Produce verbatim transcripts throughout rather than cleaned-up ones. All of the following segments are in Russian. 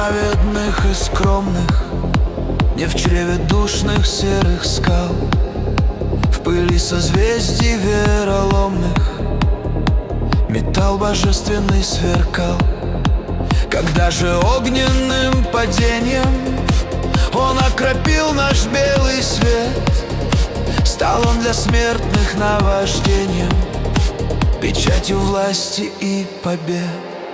праведных и скромных, не в чреве душных серых скал, в пыли созвездий вероломных металл божественный сверкал. Когда же огненным падением он окропил наш белый свет, стал он для смертных наваждением, печатью власти и побед.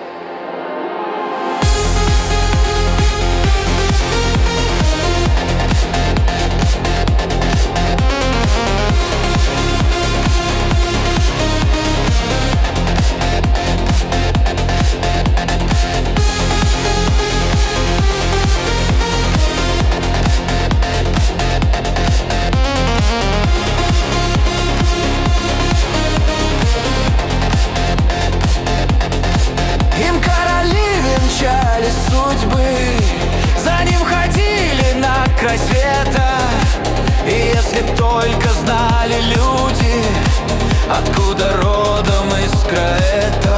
Судьбы, за ним ходили на край света. И если б только знали люди, откуда родом искра эта.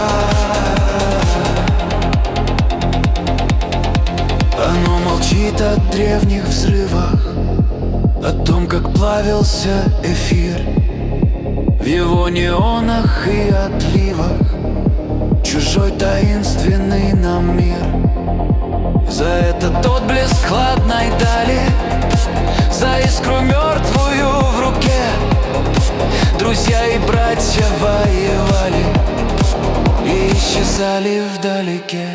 Оно молчит о древних взрывах, о том, как плавился эфир в его неонах и отливах, чужой таинственный нам мир. За этот отблеск хладной дали, за искру мертвую в руке, друзья и братья воевали и исчезали вдалеке.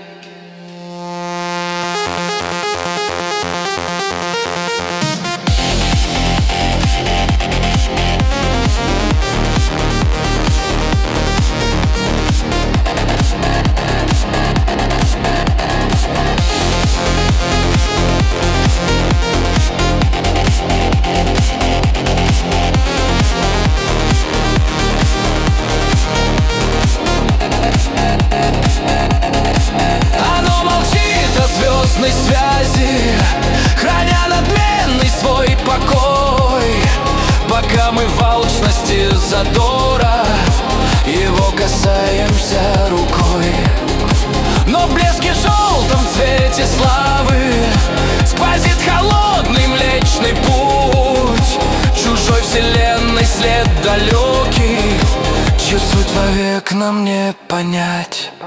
Связи, храня надменный свой покой, пока мы в алчности задора его касаемся рукой. Но в блеске желтом цвете славы сквозит холодный млечный путь чужой вселенной след далекий, чью суть вовек нам не понять.